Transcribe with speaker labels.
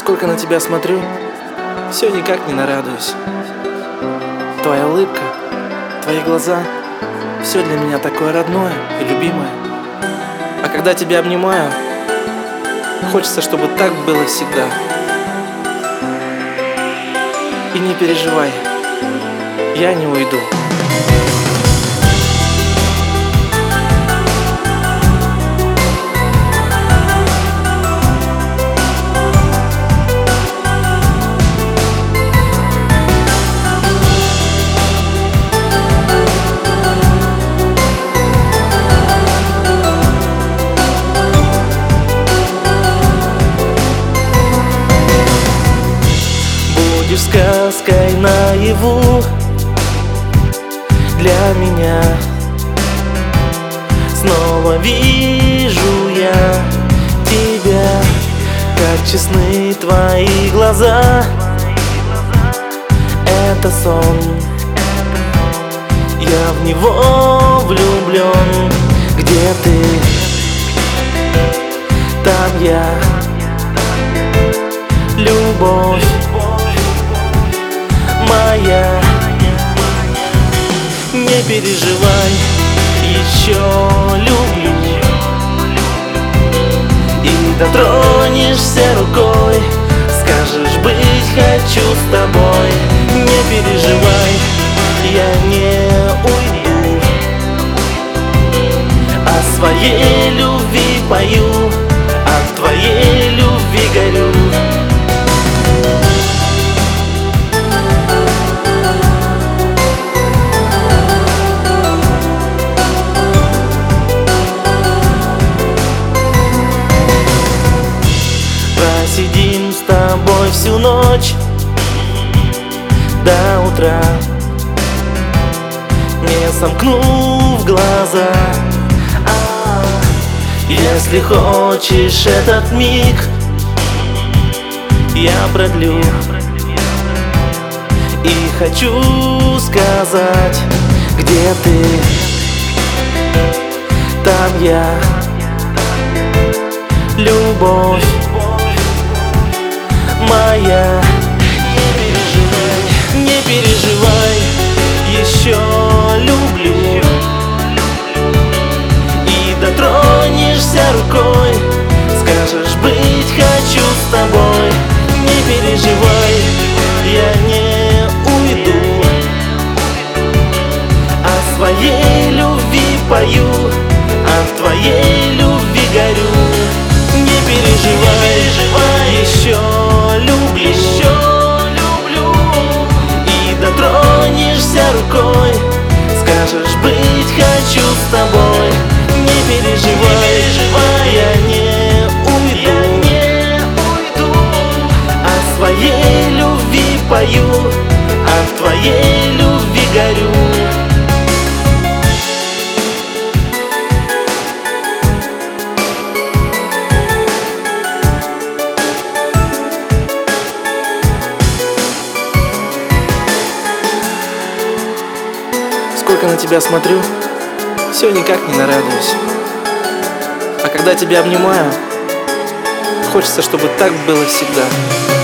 Speaker 1: Сколько на тебя смотрю, все никак не нарадуюсь. Твоя улыбка, твои глаза, все для меня такое родное и любимое. А когда тебя обнимаю, хочется, чтобы так было всегда. И не переживай, я не уйду. Будешь сказкой наяву для меня. Снова вижу я тебя, как честны твои глаза. Это сон, я в него влюблен. Где ты? Там я. Любовь моя, не переживай, еще люблю. И дотронешься рукой, скажешь быть хочу с тобой. Не переживай, я не уйду, о своей любви пою, от твоей любви горю. Сидим с тобой всю ночь до утра, не сомкнув глаза. Если хочешь этот миг, я продлю. И хочу сказать, где ты? Там я. Любовь моя, не переживай, еще люблю. И дотронешься рукой, скажешь быть хочу с тобой. Не переживай, я не уйду, о своей любви пою, от твоей любви горю. Не переживай, еще люблю. И дотронешься рукой, скажешь быть хочу с тобой. Не переживай, я не уйду, о своей любви пою, от твоей любви горю. Сколько на тебя смотрю, все никак не нарадуюсь. А когда тебя обнимаю, хочется, чтобы так было всегда.